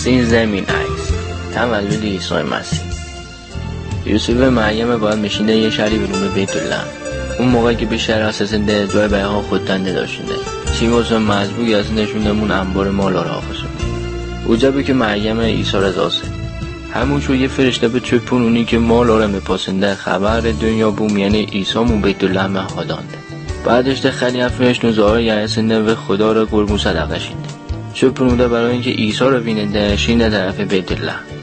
13 من عیس تولد عیسی مسیح. یوسف و مریم باید میشینده یه شهری به نام بیت الله. اون موقع که به شهر اساسنده جای بیها خودتنده داشتنده چی واسه مزبوعی از نشوندمون انبار مال را آخشونده اوجبه که مریم عیسی رضاسه همون شو یه فرشته به چپونونی که مال را میپاسنده خبر دنیا بوم یعنی عیسی مون بیت الله مهادانده. بعدش ده خیلی افرش نوزاره یعنی سنده و خدا را قربون صدقه شینده چپونونده برای اینکه عیسی را بیننده شینده طرف بیت الله.